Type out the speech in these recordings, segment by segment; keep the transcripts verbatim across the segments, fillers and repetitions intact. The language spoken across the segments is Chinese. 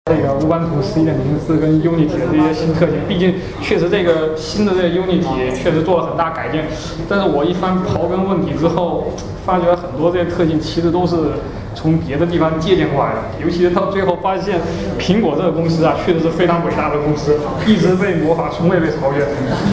这个乌班图十一点零四跟 Unity 的这些新特性，毕竟确实这个新的这个 Unity 确实做了很大改进。但是我一番刨根问底之后，发觉很多这些特性其实都是从别的地方借鉴过来的。尤其是到最后发现，苹果这个公司啊，确实是非常伟大的公司，一直被模仿，从未被超越。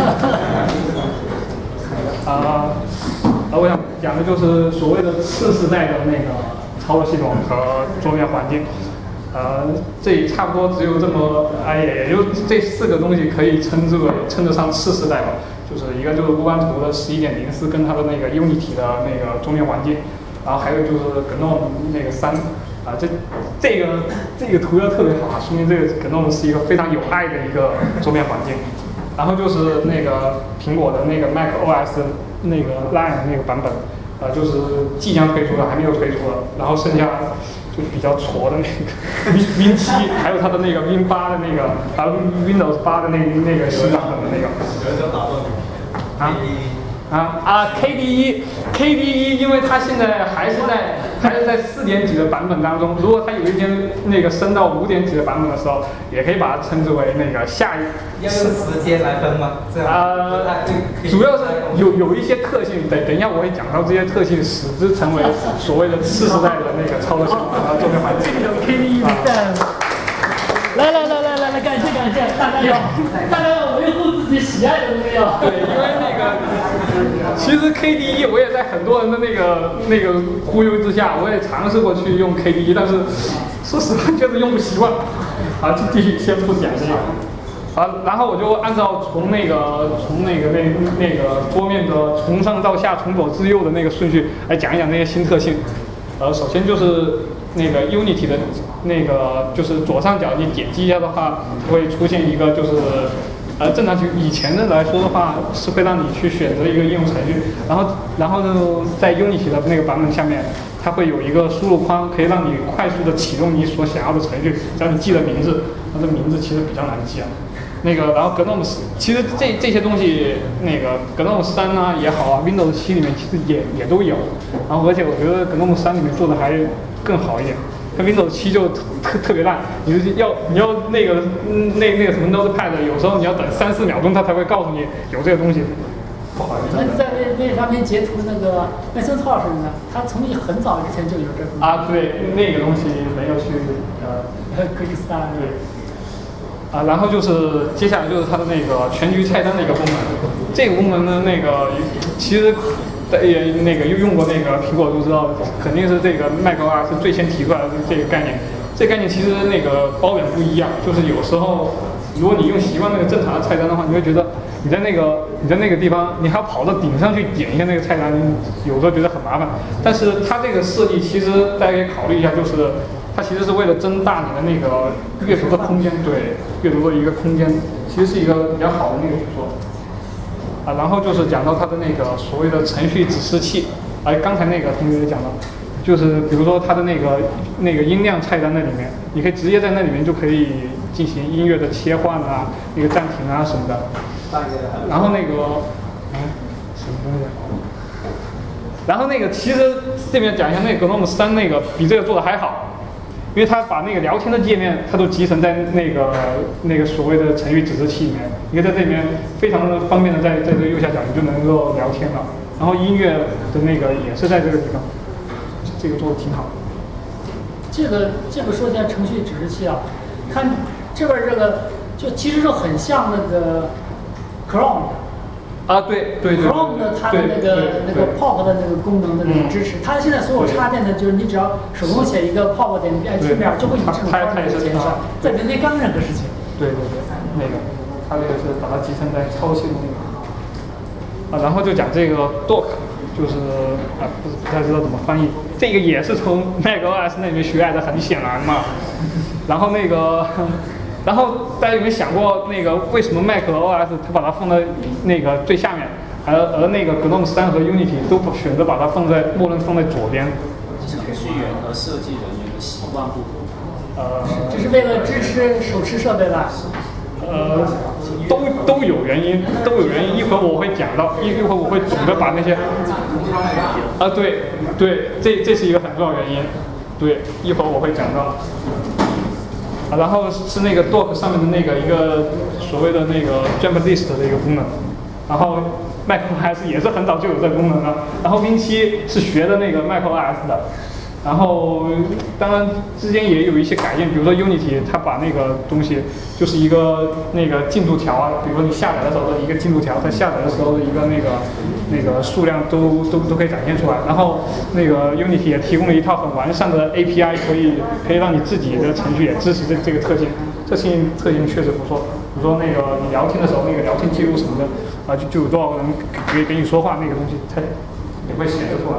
啊，而我想讲的就是所谓的次世代的那个操作系统和桌面环境。呃，这差不多只有这么，哎，也就这四个东西可以称之为称得上次世代吧。就是一个就是乌班图的十一点零四跟它的那个 Unity 的那个桌面环境，然后还有就是 G N O M 那个三，啊，这这个这个图标特别好啊，说明这个 G N O M 是一个非常有爱的一个桌面环境。然后就是那个苹果的那个 Mac O S 那个 Lion 那个版本，呃，就是即将推出的，还没有推出的。然后剩下就比较矬的那个 Win Win 七，还有它的那个 Win 八的那个，还有 Windows 八的那那个新版本的那个。啊啊啊 ！K D E K D E， 因为它现在还是在还是在四点几的版本当中。如果它有一天那个升到五点几的版本的时候，也可以把它称之为那个下一。 要用时间来分吗？这样啊、呃，主要是有有一些特性，等等一下我会讲到这些特性，使之成为所谓的次时代的那个操作系统和桌面环境。 这个 K D E 在。来来来来来来，感谢感谢，大家要大家要维护自己喜爱的东西啊。 对，因为那个其实 K D E 我也在很多人的那个那个忽悠之下，我也尝试过去用 K D E， 但是说实话确实用不习惯。好，继续先不讲这个。好，然后我就按照从那个从那个那那个桌面的从上到下、从左至右的那个顺序来讲一讲那些新特性。呃，首先就是那个 Unity 的那个，就是左上角你点击一下的话，会出现一个就是，呃，正常去以前的来说的话，是会让你去选择一个应用程序，然后然后呢，在 Unity 的那个版本下面，它会有一个输入框，可以让你快速的启动你所想要的程序，只要你记得名字，它的名字其实比较难记啊。那个，然后 G N O M 其实这这些东西，那个 G N O M 三啊也好啊 ，Windows 七里面其实也也都有。然后而且我觉得 G N O M 三里面做的还更好一点，它 Windows 七就特特别烂，你要你要那个那那个什么 Notepad， 有时候你要等三四秒钟，它才会告诉你有这个东西。不好意思。 那在那那上面截图那个麦森套什么的，它从很早之前就有这个。 啊，对，那个东西没有去呃 Quick Start。 对。啊，然后就是接下来就是它的那个全局菜单的一个功能。这个功能呢，那个其实也那个又用过那个苹果都知道，肯定是这个 Mac O S 最先提出来的这个概念。这个概念其实那个褒贬不一样，就是有时候如果你用习惯那个正常的菜单的话，你会觉得你在那个你在那个地方，你还要跑到顶上去点一下那个菜单，有时候觉得很麻烦。但是它这个设计其实大家可以考虑一下，就是它其实是为了增大你的那个阅读的空间，对阅读的一个空间，其实是一个比较好的那个举措。啊，然后就是讲到它的那个所谓的程序指示器，哎，刚才那个同学也讲到，就是比如说它的那个那个音量菜单那里面，你可以直接在那里面就可以进行音乐的切换啊，那个暂停啊什么的。然后那个，嗯，什么东西？然后那个其实这边讲一下那个 G N O M 三那个比这个做的还好。因为它把那个聊天的界面，它都集成在那个那个所谓的程序指示器里面，你可以在这里面非常的方便的在在这个右下角你就能够聊天了。然后音乐的那个也是在这个地方，这个做的挺好。 这个这个说起来程序指示器啊，看这边这个就其实就很像那个 Chrome。 啊，对对对 Chrome 的它的那个那个 pop 的那个功能的那个支持，它现在所有插件的，就是你只要手动写一个 pop 点 H T M L 就会以这种方式减少，在人类干任何事情。 对对对，那个它这个是把它集成在超系统里面。啊，然后就讲这个 dock， 就是啊不不太知道怎么翻译，这个也是从 Mac O S 那里面学来的，很显然嘛。然后那个。然后大家有没有想过，那个为什么 Mac O S 它把它放在那个最下面，而而那个 G N O M 三和 Unity 都选择把它放在默认放在左边？ 程序员和设计人员的习惯不同。 呃， 这是为了支持手持设备吧？ 呃，都都有原因，都有原因。一会儿我会讲到，一一会儿我会总的把那些。啊，对对，这这是一个很重要原因。对，一会儿我会讲到。 啊，然后是那个 dock 上面的那个一个所谓的那个 jump list 的一个功能，然后 macOS 也是很早就有这个功能了，然后 Win 七是学的那个 macOS 的。然后，当然之间也有一些改进，比如说 Unity 它把那个东西就是一个那个进度条啊，比如说你下载的时候的一个进度条，它下载的时候的一个那个那个数量都都都可以展现出来。然后那个 Unity 也提供了一套很完善的 A P I， 可以可以让你自己的程序也支持这这个特性，这性特性确实不错。比如说那个你聊天的时候，那个聊天记录什么的啊，就就有多少个人可以跟你说话，那个东西它也会显示出来。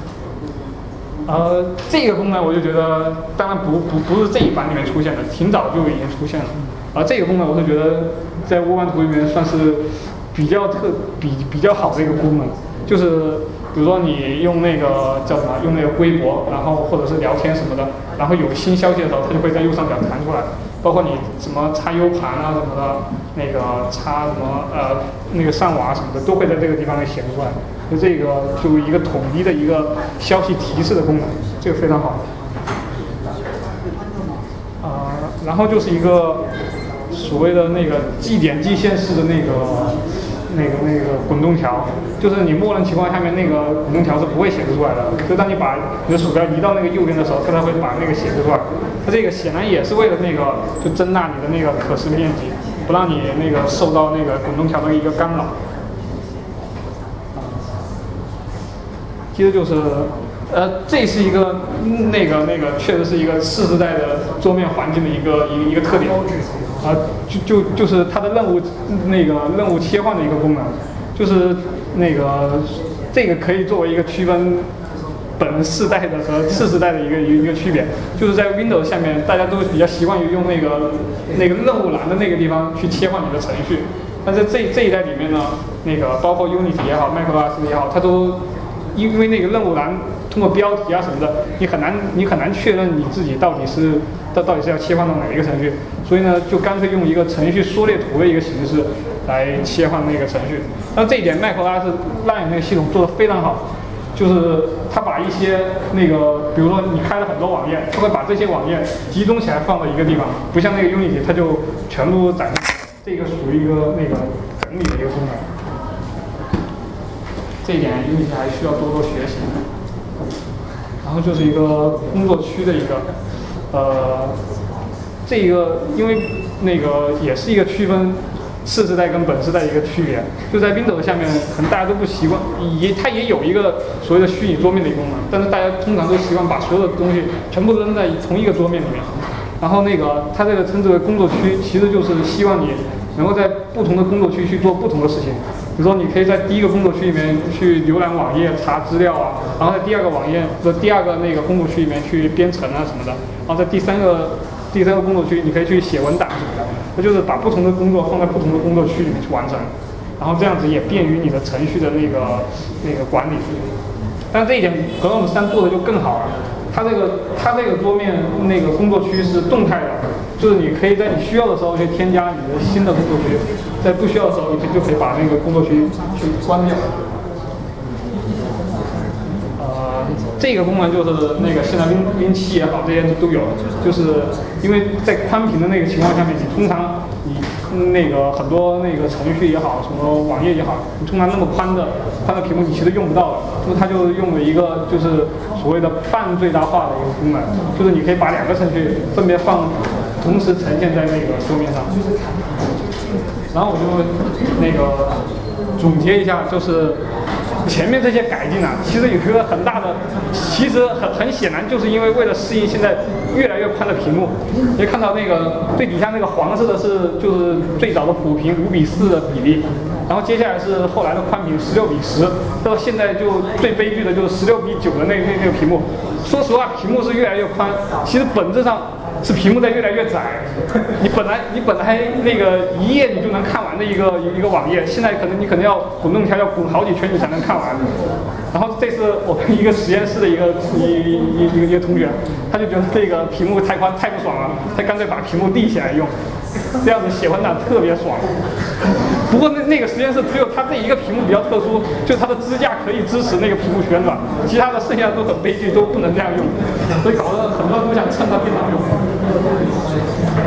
呃，这个功能我就觉得，当然不不不是这一版里面出现的，挺早就已经出现了。而这个功能我是觉得在窝版图里面算是比较特比比较好的一个功能，就是比如说你用那个叫什么，用那个微博，然后或者是聊天什么的，然后有新消息的时候，它就会在右上角弹出来。包括你什么插 U 盘啊什么的，那个插什么呃那个上网啊什么的，都会在这个地方给显示出来。就这个就一个统一的一个消息提示的功能，这个非常好。啊、呃，然后就是一个所谓的那个记点记线式的那个那个那个滚动条，就是你默认情况下面那个滚动条是不会显示出来的，就当你把你的鼠标移到那个右边的时候，它才会把那个显示出来。它这个显然也是为了那个就增大你的那个可视面积，不让你那个受到那个滚动条的一个干扰。接着就是，呃，这是一个那个那个确实是一个次世代的桌面环境的一个一个一个特点，啊、呃，就就就是它的任务那个任务切换的一个功能，就是那个这个可以作为一个区分本世代的和次世代的一个一个区别，就是在 Windows 下面大家都比较习惯于用那个那个任务栏的那个地方去切换你的程序，但在这这一代里面呢，那个包括 Unity 也好 ，macOS 也好，它都因为那个任务栏通过标题啊什么的，你很难你很难确认你自己到底是到到底是要切换到哪一个程序，所以呢，就干脆用一个程序缩略图的一个形式来切换那个程序。那这一点 macOS Lion 那个系统做得非常好，就是它把一些那个，比如说你开了很多网页，它会把这些网页集中起来放到一个地方，不像那个 Unity 它就全部展示。这个属于一个那个整理的一个功能。这一点 Unity 还需要多多学习。然后就是一个工作区的一个，呃，这一个因为那个也是一个区分次世代跟本世代的一个区别，就在 Windows 下面，可能大家都不习惯，也它也有一个所谓的虚拟桌面的功能，但是大家通常都习惯把所有的东西全部扔在同一个桌面里面。然后那个它这个称之为工作区，其实就是希望你能够在不同的工作区去做不同的事情。比如说，你可以在第一个工作区里面去浏览网页、查资料啊，然后在第二个网页的第二个那个工作区里面去编程啊什么的，然后在第三个第三个工作区，你可以去写文档什么的。那就是把不同的工作放在不同的工作区里面去完成，然后这样子也便于你的程序的那个那个管理。但是这一点 Chrome 三做的就更好了，它这个它这个桌面那个工作区是动态的，就是你可以在你需要的时候去添加你的新的工作区，在不需要的时候你就可以把那个工作区去关掉。呃，这个功能就是那个现在 Win Win 七也好，这些都有，就是因为在宽屏的那个情况下面，你通常你那个很多那个程序也好，什么网页也好，你通常那么宽的宽的屏幕你其实用不到的，那么它就用了一个就是所谓的半最大化的一个功能，就是你可以把两个程序分别放，同时呈现在那个桌面上。然后我就那个总结一下，就是前面这些改进啊，其实有一个很大的，其实很很显然就是因为为了适应现在越来越宽的屏幕。你看到那个最底下那个黄色的是就是最早的普屏五比四的比例，然后接下来是后来的宽屏十六比十，到现在就最悲剧的就是十六比九的那那那个屏幕。说实话，屏幕是越来越宽，其实本质上是屏幕在越来越窄。你本来你本来那个一页你就能看完的一个一个网页，现在可能你可能要滚动条要滚好几圈你才能看完。然后这是我们一个实验室的一个一一一个一个同学，他就觉得这个屏幕太宽太不爽了，他干脆把屏幕立起来用，这样子写文档特别爽。不过那那个实验室只有它这一个屏幕比较特殊，就是它的支架可以支持那个屏幕旋转，其他的剩下都很悲剧，都不能这样用，所以搞得很多人都想蹭它电脑用。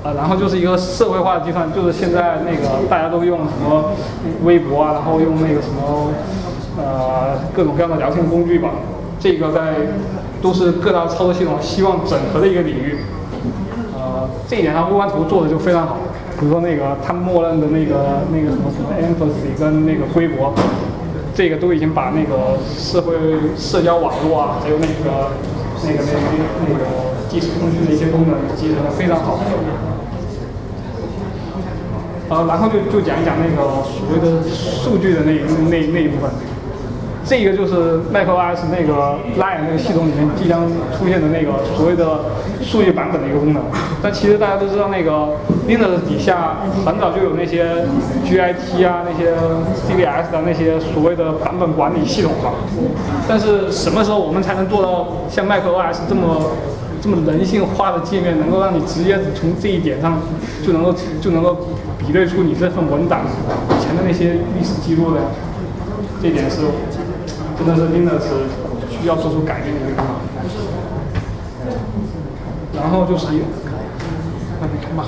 呃，然后就是一个社会化的计算，就是现在那个大家都用什么微博啊，然后用那个什么呃各种各样的聊天工具吧，这个在都是各大操作系统希望整合的一个领域。呃，这一点上，微观图做的就非常好。比如说那个它默认的那个那个什么什么 empathy 跟那个规模，这个都已经把那个社会社交网络啊，还有那个那个那个那个即时通讯的一些功能集成的非常好。呃，然后就就讲一讲那个所谓的数据的那那那一部分。这个就是 macOS 那个 Lion 那个系统里面即将出现的那个所谓的数据版本的一个功能。但其实大家都知道，那个 Linux 底下很早就有那些 G I T 啊、那些 C V S 的那些所谓的版本管理系统了。但是什么时候我们才能做到像 macOS 这么这么人性化的界面，能够让你直接从这一点上就能够就能够比对出你这份文档以前的那些历史记录的？这点是。真的是 Linux 需要做出改变的一个地方。然后就是，那你看吧。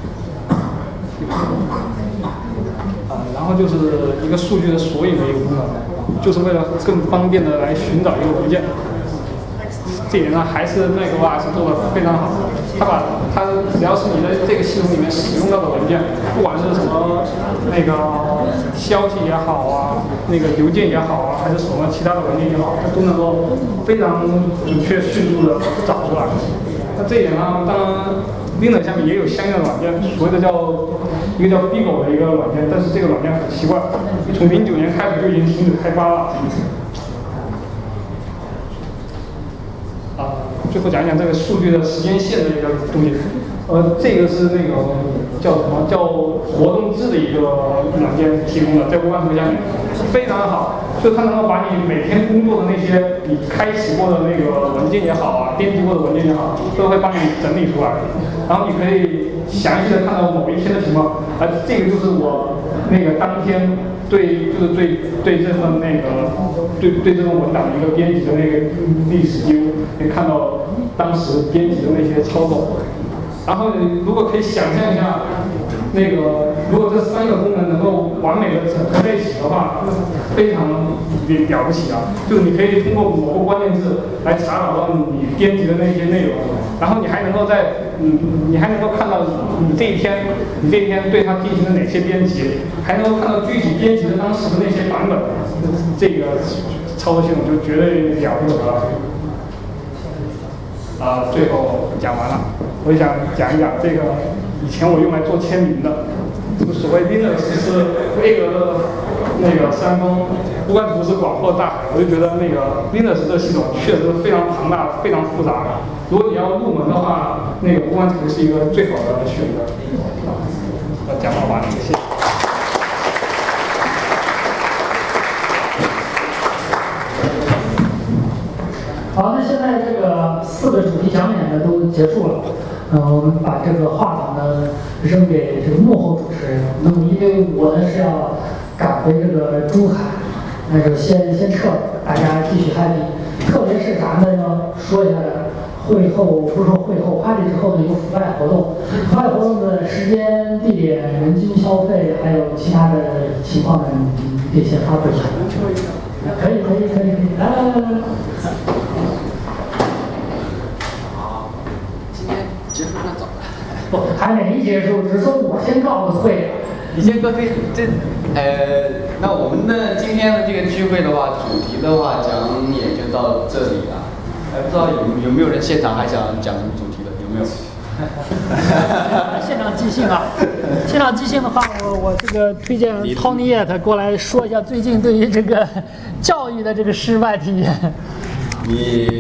啊，然后就是一个数据的索引的一个功能，就是为了更方便的来寻找一个文件。这一点上还是macOS做的非常好，它把它只要是你在这个系统里面使用到的文件，不管是什么那个消息也好啊，那个邮件也好啊，还是什么其他的文件也好，它都能够非常准确迅速的找出来。那这一点上，当然 Linux 下面也有相应的软件，所谓的叫一个叫 Beagle 的一个软件，但是这个软件很奇怪，从零九年开始就已经停止开发了。啊，最后讲一讲这个数据的时间线的一个东西。呃，这个是那个叫什么叫活动制的一个软件提供的，在微观图下面非常好，就它能够把你每天工作的那些你开启过的那个文件也好啊，编辑过的文件也好，都会帮你整理出来，然后你可以详细的看到某一天的情况。而、呃、这个就是我那个当天对就是对对这份那个对对这份文档的一个编辑的那个历史记录，可以看到当时编辑的那些操作。然后你如果可以想象一下，那个如果这三个功能能够完美的整合在一起的话，非常了不起啊！就是你可以通过某个关键字来查找到你编辑的那些内容，然后你还能够在嗯，你还能够看到你这一天你这一天对它进行了哪些编辑，还能够看到具体编辑的当时的那些版本，这个操作系统就绝对了不得了。啊、呃，最后讲完了，我想讲一讲这个以前我用来做签名的，这个所谓 Linux 是巍峨的那个山峰，微观图是广阔的大海，我就觉得那个 Linux 这个系统确实非常庞大，非常复杂。如果你要入门的话，那个微观图是一个最好的选择。我讲到完了，谢谢。 好，那现在这个四个主题讲演呢都结束了，嗯、呃，我们把这个话筒呢扔给这个幕后主持人。那么因为我呢是要赶回这个珠海，那就先先撤，大家继续 happy。特别是啥呢？要说一下会后，不是说会后 party 之后的一个阜外活动。阜外活动的时间、地点、人均消费，还有其他的情况呢，你得先发布一下。可以，可以，可以，可以，来来来来来。 好，今天结束那早了。 不，还没结束，只是说我先告诉退。 你先说这这，呃，那我们的今天的这个聚会的话，主题的话讲也就到这里了。还不知道有有没有人现场还想讲主题的，有没有？ 现场即兴啊！现场即兴的话，我我这个推荐 Tony Yet 过来说一下最近对于这个教育的这个失败体验。 你。